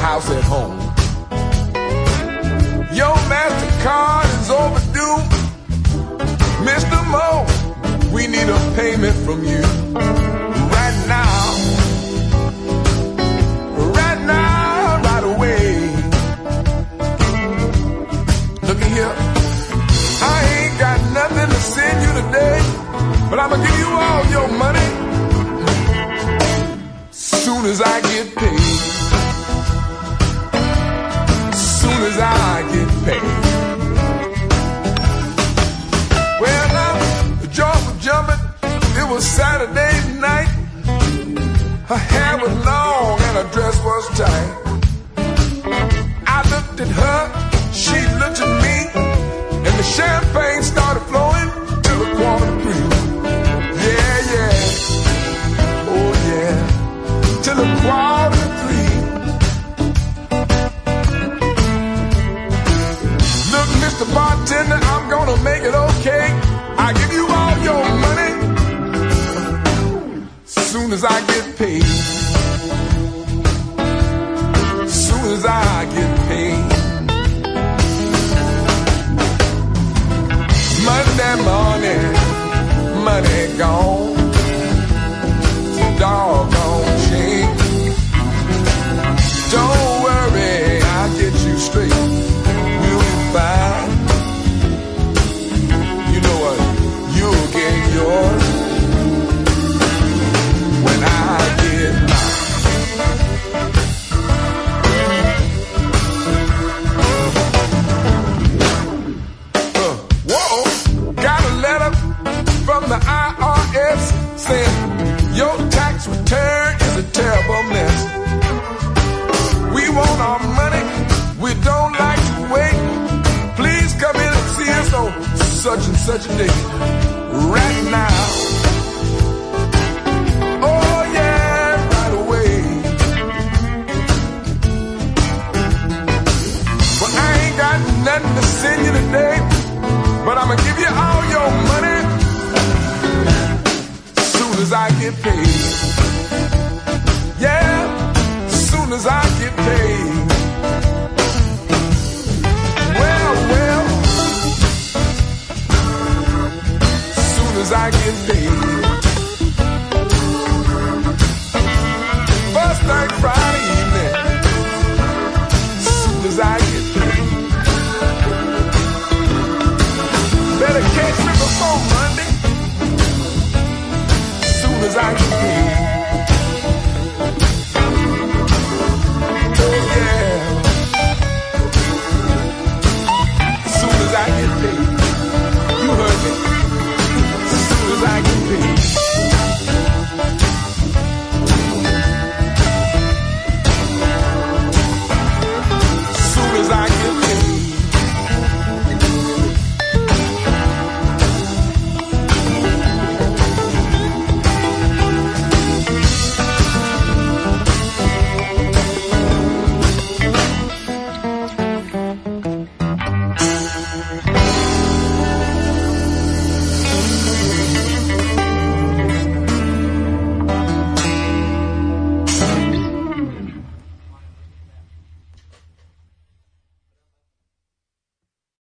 house at home. Your MasterCard is overdue. Mr. Mo, we need a payment from you. Right now, right away. Look at here, I ain't got nothing to send you today, but I'ma give you all your money soon as I get paid. Soon as I get paid. Well, now the jaw was jumping. It was Saturday night. Her hair was long and her dress was tight. I looked at her, she looked at me, and the champagne started flowing till 2:45. Yeah, yeah, oh yeah, till 2:45. Look, Mr. Bartender, I'm gonna make it okay. I give you all your money soon as I get paid. Soon as I get paid. Monday morning, money gone. Doggone shame. Don't worry, I'll get you straight. We'll be fine. You know what? You'll get yours when I get mine. Whoa, got a letter from the IRS saying your tax return is a terrible mess. We want our money, we don't like to wait. Please come in and see us on such and such a day. Right now. Oh yeah, right away. Well, I ain't got nothing to send you today, but I'ma give you all your money soon as I get paid. Yeah, soon as I get paid. Well, soon as I get paid. First thing Friday evening, soon as I get paid. Better catch me before Monday, soon as I get paid.